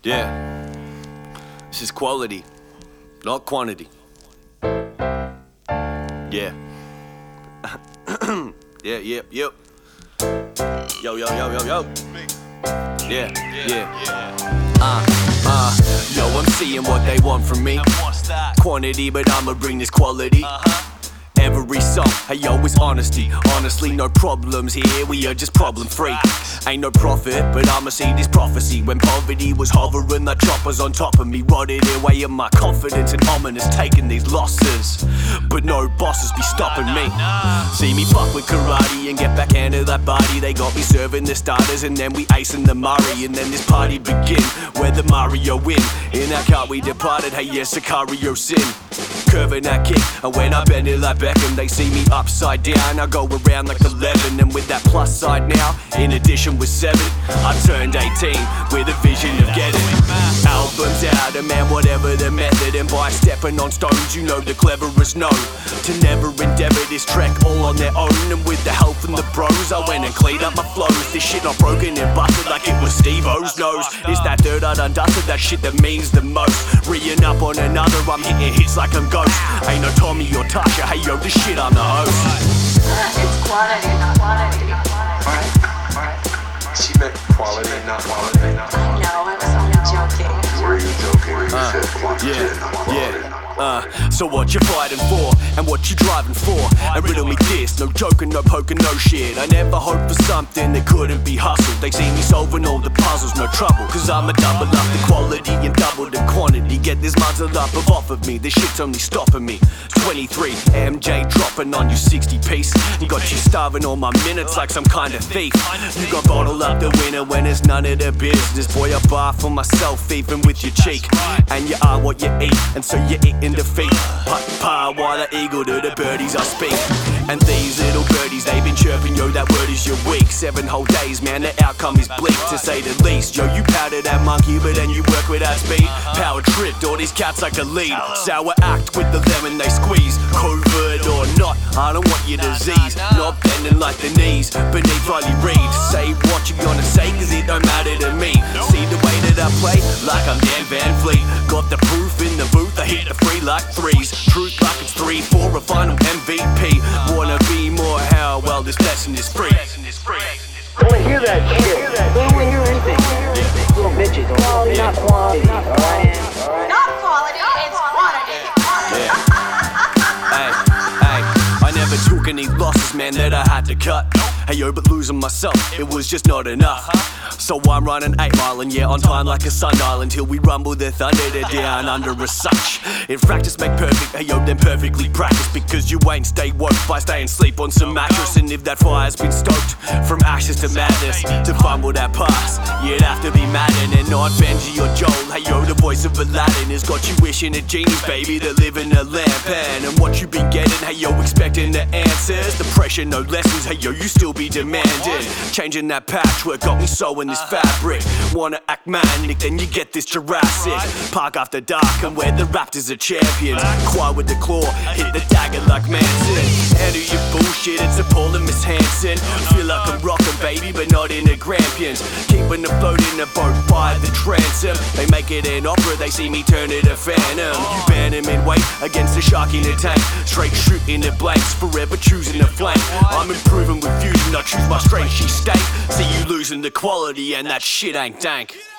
Yeah, this is quality, not quantity. Yeah. Yep. Yo. Yeah. Yo, I'm seeing what they want from me. Quantity, but I'ma bring this quality. Every song, hey yo, it's honesty. Honestly, no problems here, we are just problem free. Ain't no profit, but I'ma see this prophecy. When poverty was hovering, the choppers on top of me rotted away in my confidence and ominous taking these losses. But no bosses be stopping me. See me fuck with karate and get back into that body. They got me serving the starters and then we acing the Murray. And then this party begin, where the Mario win. In that car we departed, hey yes, Sicario sin. Curving that kick, and when I bend it like Beckham, they see me upside down. I go around like 11, and with that plus side now, in addition with 7, I turned 18 with a vision of getting albums out, and man, whatever the method. And by stepping on stones, you know the cleverest know to never endeavor this trek all on their own. And with the help from the bros, I went and cleaned up my flows. This shit not broken and busted like it was Steve-O's nose. It's that dirt I done dusted, that shit that means the most. Reeing up on another, I'm hitting hits like I'm ghost. Ain't no Tommy or Tasha, hey yo, this shit I'm the host. It's quantity, not quantity. Alright. She meant quality, not quality. I know, I was only joking. Were you joking when you said quantity, not quality? So what you fighting for, and what you driving for? And riddle me this, no joking, no poking, no shit. I never hoped for something that couldn't be hustled. They see me solving all the puzzles, no trouble. Cause I'ma double up the quality and double the quantity. Get this muzzle up off of me, this shit's only stopping me. 23, MJ dropping on you 60 piece. You got you starving all my minutes like some kind of thief. You got bottle up the winner when it's none of their business. Boy, I bar for myself even with your cheek. And you are what you eat, and so you're eating defeat. Pa, while the eagle to the birdies I speak. And these little birdies, they've been chirping, yo, that word is your week. 7 whole days, man, the outcome is bleak, to say the least. Yo, you powder that monkey, but then you work with that speed. Power tripped, all these cats like a lead. Sour act with the lemon they squeeze. Covert or not, I don't want your disease. Not bending like the knees beneath Riley Reid. Say what you gonna say, cause it don't matter to me. See the way that I play, like I'm Dan Van Fleet. Got the proof in the booth, I hit the free like 3s. Truth like it's 3-4, a final MVP. Wanna be more, how well this lesson is free. I wanna hear that shit. I don't wanna hear anything. Little bitches, quality, not quantity, alright? Not quality, it's quantity. Hey, I never took any losses, man, that I had to cut. Hey yo, but losing myself, it was just not enough. So I'm running 8 mile and yeah, on time like a sundial, until we rumble the thunder to down under a such. If practice make perfect, hey yo, then perfectly practice. Because you ain't stay woke by staying sleep on some mattress. And if that fire's been stoked from ashes to madness, to fumble that pass, you'd have to be Madden and not Benji or Joel. Hey yo, the voice of Aladdin has got you wishing a genie, baby, to live in a lamp. And what you been getting, hey yo, expecting the answers. The pressure, no lessons, hey yo, you still be demanding. Changing that patchwork got me sewing this fabric. Wanna act manic, then you get this Jurassic Park after dark, and where the Raptors are champions. Quiet with the claw, hit the dagger like Manson. Handle your bullshit, it's appalling, Miss Hanson. Feel like I'm rocking, baby, but not in the Grampians. Keeping afloat in a boat by the transom. They make it an opera, they see me turn it a phantom. You ban him in weight against the shark in the tank. Straight shooting the blanks, forever choosing the flank. I'm improving with fusion, I choose my strength, she stank. See you losing the quality, and that shit ain't dank.